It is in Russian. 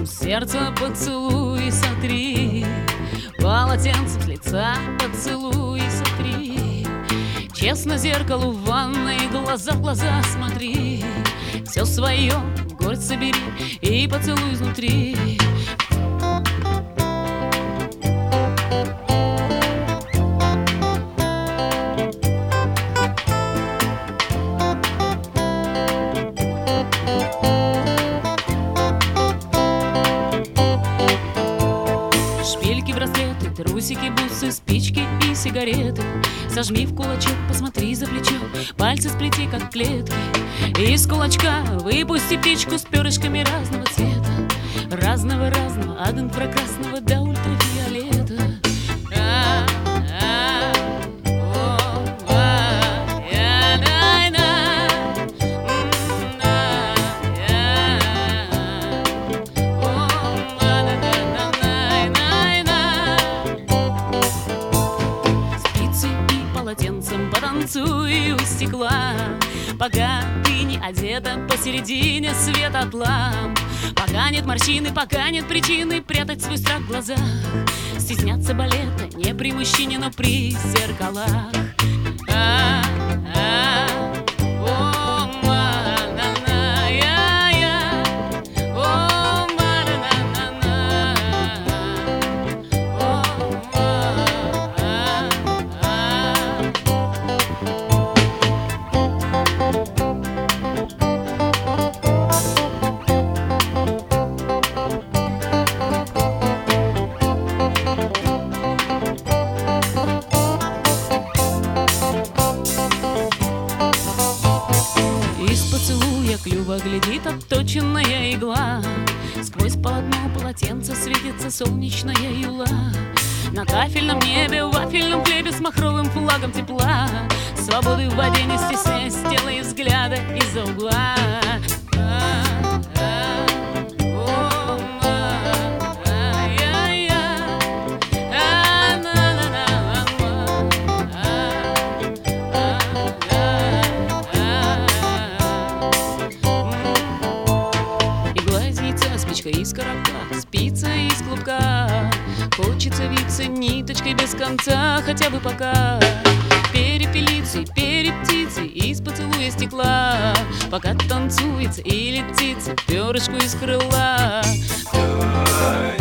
сердце поцелуй сотри, полотенцем с лица поцелуй сотри. Честно зеркалу в ванной глаза в глаза смотри. Все свое в горсть собери и поцелуй изнутри. Шпильки, браслеты, трусики, бусы, спички и сигареты. Сожми в кулачок, посмотри за плечо, пальцы сплети, как клетки. Из кулачка выпусти птичку с перышками разного цвета. Разного-разного, от инфракрасного до ультрафиолета. Полотенцем потанцуй у стекла, пока ты не одета посередине свет от ламп. Пока нет морщины, пока нет причины прятать свой страх в глазах. Стесняться балета не при мужчине, но при зеркалах. Из поцелуя клюва глядит отточенная игла. Сквозь полотно полотенца светится солнечная юла. На кафельном небе, в вафельном хлебе с махровым флагом тепла. Свободы в воде не стесняясь, делай взгляда из-за угла. Спичка из коробка, спица из клубка. Хочется виться ниточкой без конца, хотя бы пока. Перепелицей, перептицей из поцелуя стекла. Пока танцуется и летится перышку из крыла.